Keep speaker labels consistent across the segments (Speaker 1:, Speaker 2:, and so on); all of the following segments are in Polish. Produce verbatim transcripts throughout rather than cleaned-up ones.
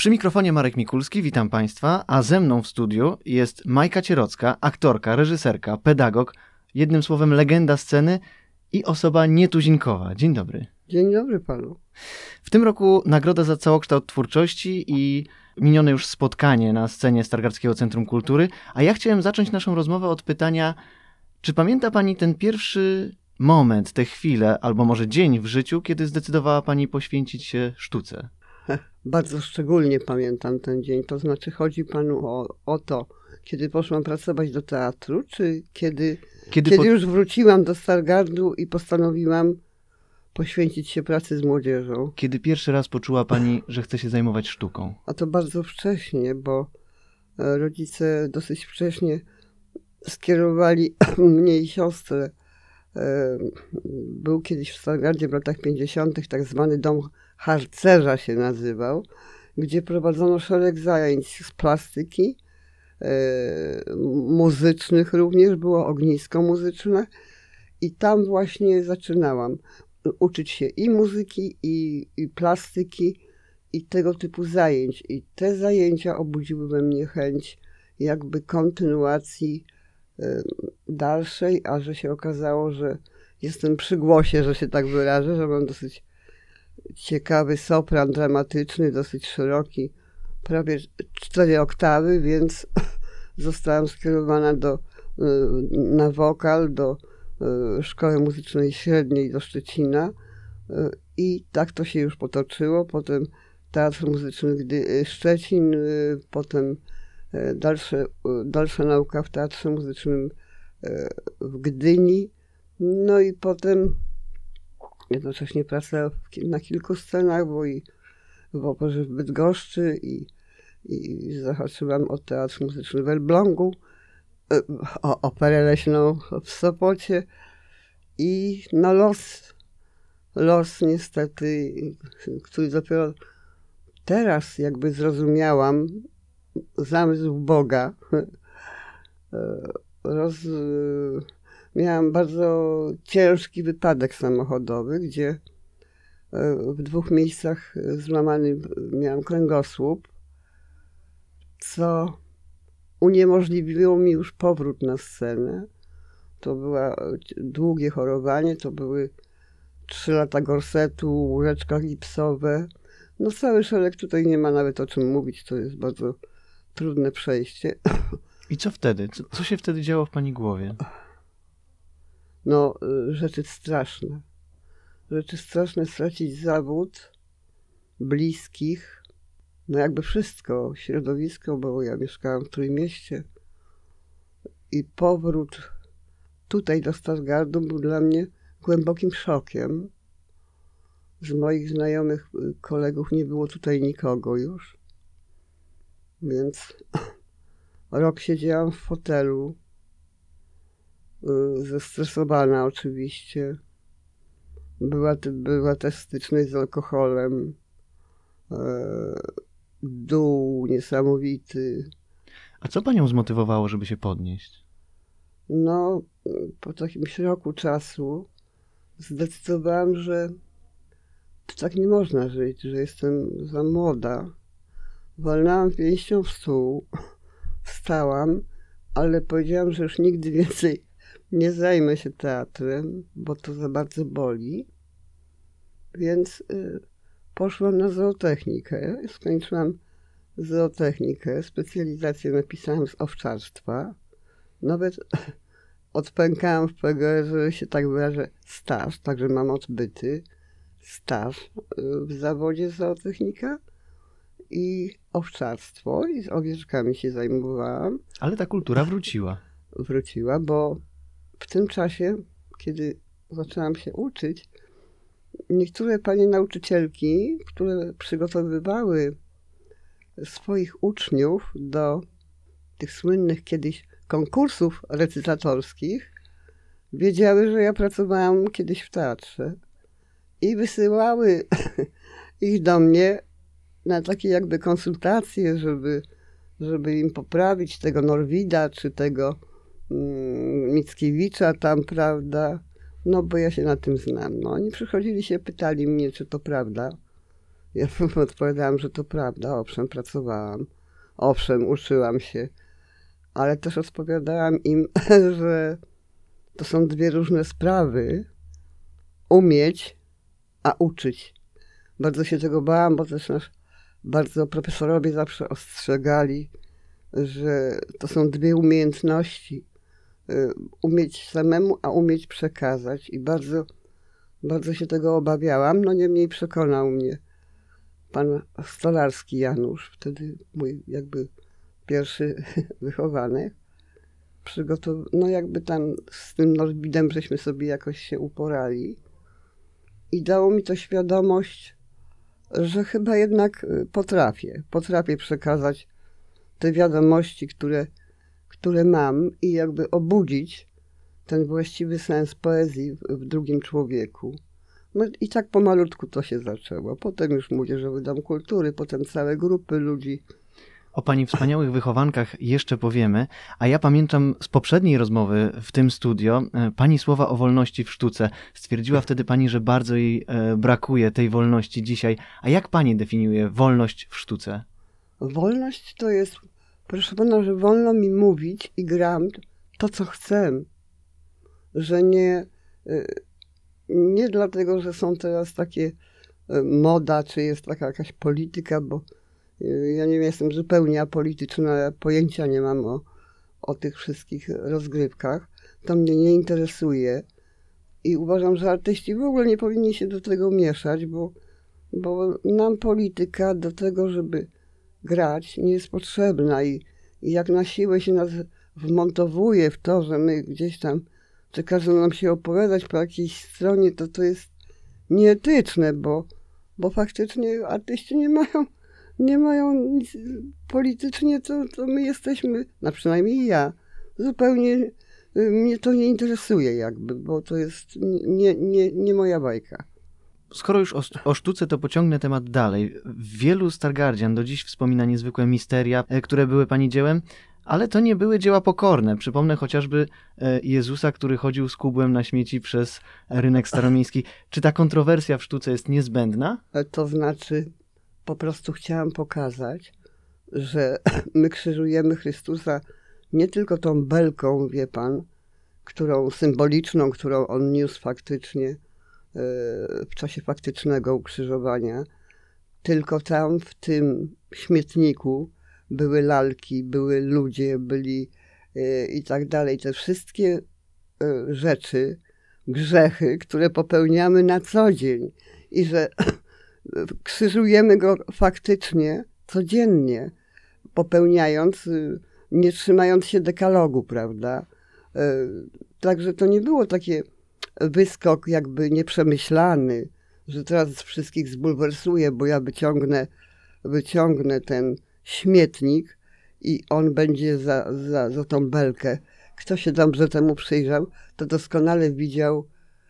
Speaker 1: Przy mikrofonie Marek Mikulski, witam Państwa, a ze mną w studiu jest Majka Cierocka, aktorka, reżyserka, pedagog, jednym słowem legenda sceny i osoba nietuzinkowa. Dzień dobry.
Speaker 2: Dzień dobry panu.
Speaker 1: W tym roku nagroda za całokształt twórczości i minione już spotkanie na scenie Stargardzkiego Centrum Kultury, a ja chciałem zacząć naszą rozmowę od pytania, czy pamięta Pani ten pierwszy moment, tę chwilę, albo może dzień w życiu, kiedy zdecydowała Pani poświęcić się sztuce?
Speaker 2: Bardzo szczególnie pamiętam ten dzień. To znaczy chodzi panu o, o to, kiedy poszłam pracować do teatru, czy kiedy, kiedy, kiedy po... już wróciłam do Stargardu i postanowiłam poświęcić się pracy z młodzieżą.
Speaker 1: Kiedy pierwszy raz poczuła Pani, że chce się zajmować sztuką?
Speaker 2: A to bardzo wcześnie, bo rodzice dosyć wcześnie skierowali mnie i siostrę. Był kiedyś w Stargardzie w latach pięćdziesiątych tak zwany dom harcerza się nazywał, gdzie prowadzono szereg zajęć z plastyki, muzycznych również, było ognisko muzyczne i tam właśnie zaczynałam uczyć się i muzyki, i, i plastyki, i tego typu zajęć. I te zajęcia obudziły we mnie chęć jakby kontynuacji dalszej, a że się okazało, że jestem przy głosie, że się tak wyrażę, że mam dosyć ciekawy sopran dramatyczny, dosyć szeroki, prawie cztery oktawy, więc zostałam skierowana do, na wokal do Szkoły Muzycznej Średniej do Szczecina i tak to się już potoczyło. Potem Teatr Muzyczny Szczecin, potem dalsze, dalsza nauka w Teatrze Muzycznym w Gdyni, no i potem jednocześnie praca na kilku scenach, bo i w operze w Bydgoszczy i, i zahaczyłam o Teatr Muzyczny w Elblągu, o Operę Leśną w Sopocie i no los, los niestety, który dopiero teraz jakby zrozumiałam, zamysł Boga. Roz, miałam bardzo ciężki wypadek samochodowy, gdzie w dwóch miejscach złamany miałam kręgosłup, co uniemożliwiło mi już powrót na scenę. To było długie chorowanie, to były trzy lata gorsetu, łóżeczka gipsowe. No cały szereg, tutaj nie ma nawet o czym mówić, to jest bardzo trudne przejście.
Speaker 1: I co wtedy? Co, co się wtedy działo w Pani głowie?
Speaker 2: No, rzeczy straszne. Rzeczy straszne, stracić zawód, bliskich, no jakby wszystko, środowisko, bo ja mieszkałam w Trójmieście i powrót tutaj do Stargardu był dla mnie głębokim szokiem. Z moich znajomych kolegów nie było tutaj nikogo już, więc rok siedziałam w fotelu, zestresowana oczywiście. Była, była też styczność z alkoholem, dół niesamowity.
Speaker 1: A co Panią zmotywowało, żeby się podnieść?
Speaker 2: No, po jakimś roku czasu zdecydowałam, że tak nie można żyć, że jestem za młoda. Walnęłam pięścią w stół, wstałam, ale powiedziałam, że już nigdy więcej nie zajmę się teatrem, bo to za bardzo boli. Więc y, poszłam na zootechnikę. Skończyłam zootechnikę. Specjalizację napisałam z owczarstwa. Nawet odpękałam w P G R, że się tak wyrażę, staż, także mam odbyty staż w zawodzie zootechnika i owczarstwo i z owieczkami się zajmowałam.
Speaker 1: Ale ta kultura wróciła.
Speaker 2: Wróciła, bo w tym czasie, kiedy zaczęłam się uczyć, niektóre panie nauczycielki, które przygotowywały swoich uczniów do tych słynnych kiedyś konkursów recytatorskich, wiedziały, że ja pracowałam kiedyś w teatrze i wysyłały ich do mnie na takie jakby konsultacje, żeby, żeby im poprawić tego Norwida czy tego mm, Mickiewicza tam, prawda, no bo ja się na tym znam. No, oni przychodzili się, pytali mnie, czy to prawda, Ja odpowiadałam, że to prawda, owszem, pracowałam, owszem, uczyłam się, ale też odpowiadałam im, że to są dwie różne sprawy, umieć, a uczyć. Bardzo się tego bałam, bo też nasz, bardzo profesorowie zawsze ostrzegali, że to są dwie umiejętności. Umieć samemu, a umieć przekazać. I bardzo, bardzo się tego obawiałam. No niemniej przekonał mnie pan Stolarski Janusz, wtedy mój jakby pierwszy wychowanek. Przygotow... No jakby tam z tym Norbidem żeśmy sobie jakoś się uporali. I dało mi to świadomość, że chyba jednak potrafię. Potrafię przekazać te wiadomości, które, które mam i jakby obudzić ten właściwy sens poezji w, w drugim człowieku. No i tak pomalutku to się zaczęło. Potem już Młodzieżowy Dom Kultury, potem całe grupy ludzi.
Speaker 1: O pani wspaniałych wychowankach jeszcze powiemy, a ja pamiętam z poprzedniej rozmowy w tym studio pani słowa o wolności w sztuce. Stwierdziła wtedy pani, że bardzo jej brakuje tej wolności dzisiaj. A jak pani definiuje wolność w sztuce?
Speaker 2: Wolność to jest, proszę pana, że wolno mi mówić i gram to, co chcę. Że nie, nie dlatego, że są teraz takie moda, czy jest taka jakaś polityka, bo ja nie jestem zupełnie apolityczna, pojęcia nie mam o, o tych wszystkich rozgrywkach. To mnie nie interesuje i uważam, że artyści w ogóle nie powinni się do tego mieszać, bo, bo nam polityka do tego, żeby grać, nie jest potrzebna i, i jak na siłę się nas wmontowuje w to, że my gdzieś tam, czy każą nam się opowiadać po jakiejś stronie, to to jest nieetyczne, bo, bo faktycznie artyści nie mają nie mają nic, politycznie to, to my jesteśmy, no przynajmniej ja, zupełnie mnie to nie interesuje jakby, bo to jest nie, nie, nie moja bajka.
Speaker 1: Skoro już o, o sztuce, to pociągnę temat dalej. Wielu stargardzian do dziś wspomina niezwykłe misteria, które były pani dziełem, ale to nie były dzieła pokorne. Przypomnę chociażby Jezusa, który chodził z kubłem na śmieci przez rynek staromiejski. Czy ta kontrowersja w sztuce jest niezbędna?
Speaker 2: To znaczy, po prostu chciałam pokazać, że my krzyżujemy Chrystusa nie tylko tą belką, wie pan, którą symboliczną, którą on niósł faktycznie w czasie faktycznego ukrzyżowania, tylko tam w tym śmietniku były lalki, były ludzie, byli i tak dalej. Te wszystkie rzeczy, grzechy, które popełniamy na co dzień i że krzyżujemy go faktycznie codziennie, popełniając, nie trzymając się dekalogu, prawda? Także to nie było takie wyskok jakby nieprzemyślany, że teraz wszystkich zbulwersuję, bo ja wyciągnę, wyciągnę ten śmietnik i on będzie za, za, za tą belkę. Kto się dobrze temu przyjrzał, to doskonale widział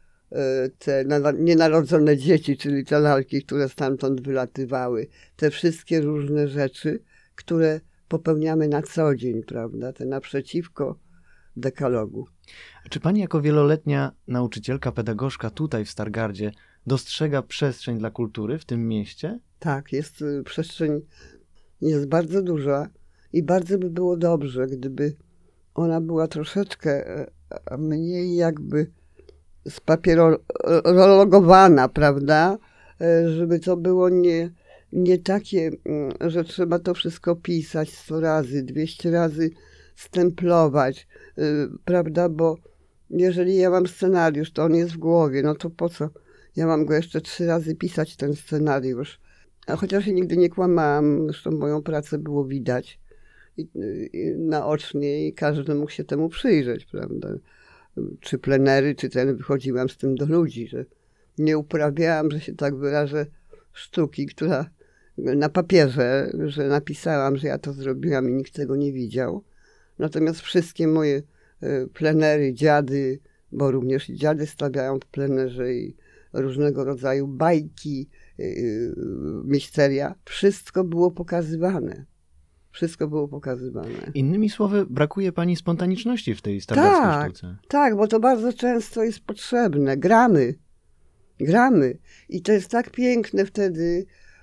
Speaker 2: te nienarodzone dzieci, czyli te lalki, które stamtąd wylatywały. Te wszystkie różne rzeczy, które popełniamy na co dzień, prawda? Te naprzeciwko dekalogu.
Speaker 1: Czy pani jako wieloletnia nauczycielka, pedagogzka tutaj w Stargardzie dostrzega przestrzeń dla kultury w tym mieście?
Speaker 2: Tak, jest przestrzeń, jest bardzo duża i bardzo by było dobrze, gdyby ona była troszeczkę mniej jakby spapierologowana, prawda? Żeby to było nie, nie takie, że trzeba to wszystko pisać sto razy, dwieście razy stemplować, prawda? Bo jeżeli ja mam scenariusz, to on jest w głowie, no to po co? Ja mam go jeszcze trzy razy pisać, ten scenariusz. A chociaż ja nigdy nie kłamałam, zresztą moją pracę było widać i, i naocznie i każdy mógł się temu przyjrzeć, prawda? Czy plenery, czy ten, wychodziłam z tym do ludzi, że nie uprawiałam, że się tak wyrażę, sztuki, która na papierze, że napisałam, że ja to zrobiłam i nikt tego nie widział. Natomiast wszystkie moje plenery, dziady, bo również i dziady stawiają w plenerze i różnego rodzaju bajki, misteria, wszystko było pokazywane. Wszystko było pokazywane.
Speaker 1: Innymi słowy, brakuje pani spontaniczności w tej stargardzkiej
Speaker 2: tak,
Speaker 1: sztuce.
Speaker 2: Tak, bo to bardzo często jest potrzebne. Gramy. Gramy. I to jest tak piękne wtedy,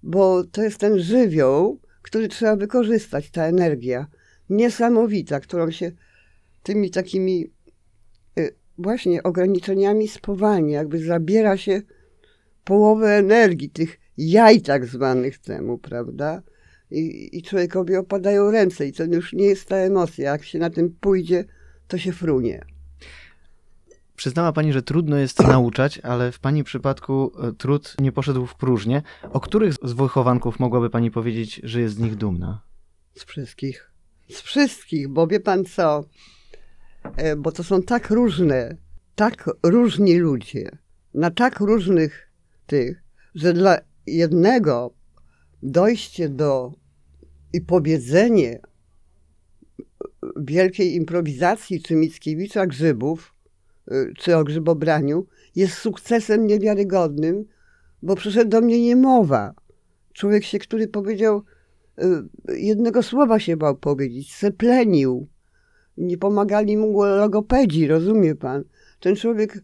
Speaker 2: bo to jest ten żywioł, który trzeba wykorzystać, ta energia niesamowita, którą się tymi takimi y, właśnie ograniczeniami spowalnia, jakby zabiera się połowę energii, tych jaj tak zwanych temu, prawda? I, i człowiekowi opadają ręce i to już nie jest ta emocja. Jak się na tym pójdzie, to się frunie.
Speaker 1: Przyznała pani, że trudno jest nauczać, ale w pani przypadku e, trud nie poszedł w próżnię. O których z wychowanków mogłaby pani powiedzieć, że jest z nich dumna?
Speaker 2: Z wszystkich. Z wszystkich, bo wie pan co? E, bo to są tak różne, tak różni ludzie, na tak różnych tych, że dla jednego dojście do i powiedzenie wielkiej improwizacji czy Mickiewicza Grzybów, czy o grzybobraniu, jest sukcesem niewiarygodnym, bo przyszedł do mnie niemowa. Człowiek się, który powiedział, jednego słowa się bał powiedzieć, seplenił. Nie pomagali mu logopedzi, rozumie pan? Ten człowiek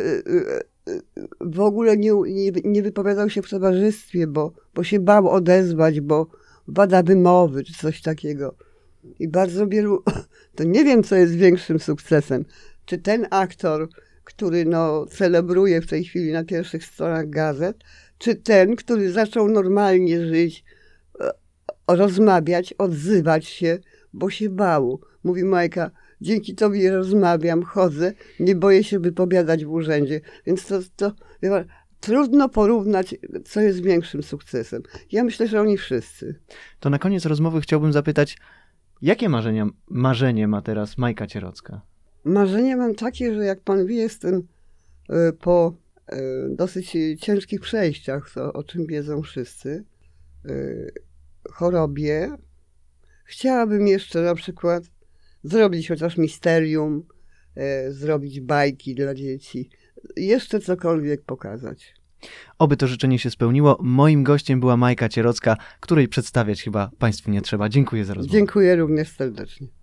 Speaker 2: w ogóle nie, nie, nie wypowiadał się w towarzystwie, bo, bo się bał odezwać, bo wada wymowy czy coś takiego. I bardzo wielu, to nie wiem, co jest większym sukcesem. Czy ten aktor, który no, celebruje w tej chwili na pierwszych stronach gazet, czy ten, który zaczął normalnie żyć, rozmawiać, odzywać się, bo się bał. Mówi Majka, dzięki tobie rozmawiam, chodzę, nie boję się wypowiadać w urzędzie. Więc to, to trudno porównać, co jest większym sukcesem. Ja myślę, że oni wszyscy.
Speaker 1: To na koniec rozmowy chciałbym zapytać, jakie marzenia, marzenie ma teraz Majka Cierocka?
Speaker 2: Marzenie mam takie, że jak pan wie, jestem po dosyć ciężkich przejściach, to, o czym wiedzą wszyscy, chorobie. Chciałabym jeszcze na przykład zrobić chociaż misterium, zrobić bajki dla dzieci, jeszcze cokolwiek pokazać.
Speaker 1: Oby to życzenie się spełniło. Moim gościem była Majka Cierocka, której przedstawiać chyba państwu nie trzeba. Dziękuję za rozmowę.
Speaker 2: Dziękuję również serdecznie.